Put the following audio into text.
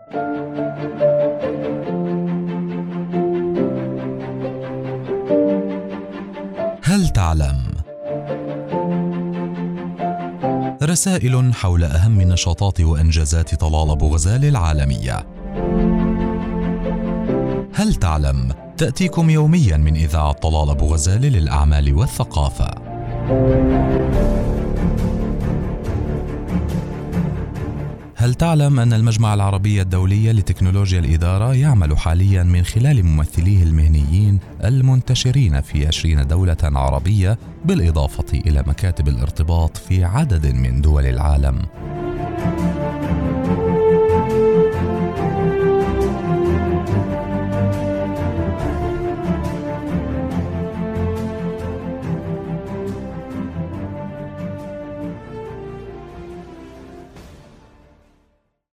هل تعلم؟ رسائل حول أهم نشاطات وإنجازات طلال أبو غزال العالمية. هل تعلم؟ تأتيكم يومياً من إذاعة طلال أبو غزال للأعمال والثقافة. هل تعلم أن المجمع العربي الدولي لتكنولوجيا الإدارة يعمل حالياً من خلال ممثليه المهنيين المنتشرين في 20 دولة عربية، بالإضافة إلى مكاتب الارتباط في عدد من دول العالم؟